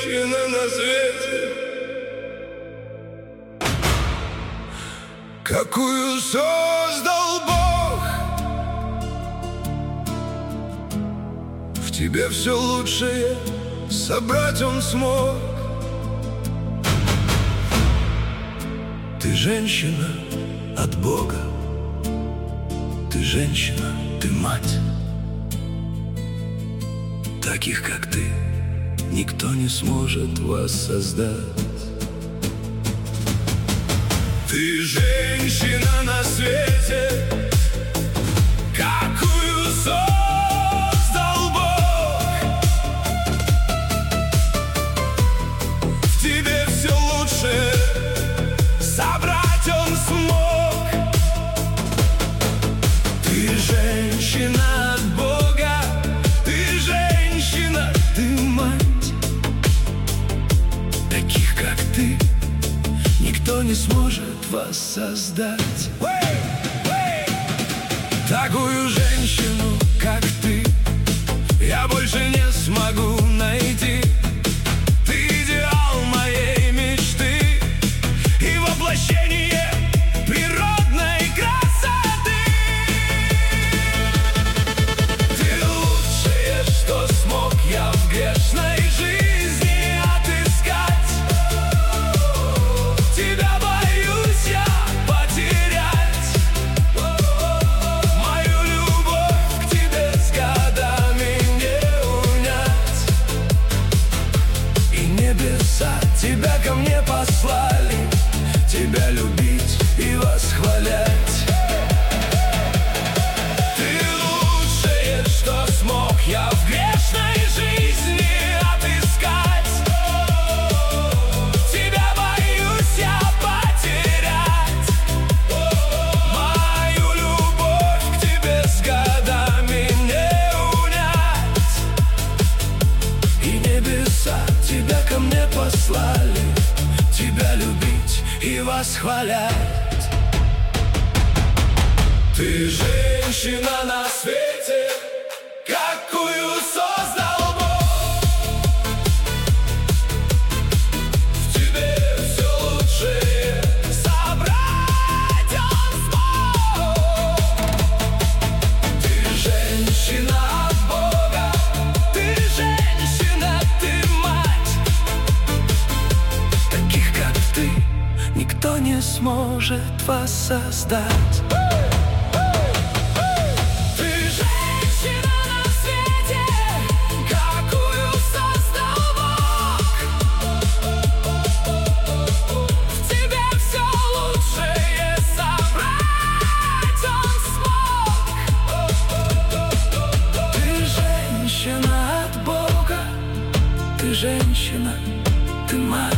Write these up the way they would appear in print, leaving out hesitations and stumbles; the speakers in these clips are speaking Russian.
женщина на свете, какую создал Бог. В тебе все лучшее собрать Он смог. Ты женщина от Бога, ты женщина, ты мать. Таких, как ты, никто не сможет воссоздать. Ты женщина на свете, какую создал Бог. В тебе все лучшее собрать Он смог. Ты женщина от Бога, ты женщина, ты мать. Таких, как ты, никто не сможет воссоздать. Такую женщину, как ты, я больше не смогу найти. Ты идеал моей мечты и воплощение природной красоты. Ты лучшее, что смог я в грешной жизни отыскать. Тебя боюсь я потерять. Мою любовь к тебе с годами не унять. И небеса тебя ко мне послали, тебя любить и восхвалять. Ты лучшее, что смог я в грешной жизни отыскать. Тебя боюсь я потерять. Мою любовь к тебе с годами не унять. И небеса тебя ко мне послали, тебя любить и восхвалять. Ты женщина на свете, какую создал Бог. В тебе все лучшее собрать Он смог. Ты женщина от Бога, ты женщина, ты мать. Таких, как ты, никто не сможет воссоздать. Ты женщина на свете, какую создал Бог. В тебе все лучшее собрать Он смог. Ты женщина от Бога, ты женщина, ты мать.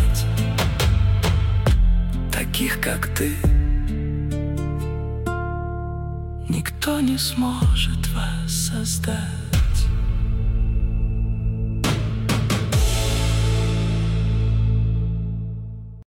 Таких, как ты, никто не сможет воссоздать.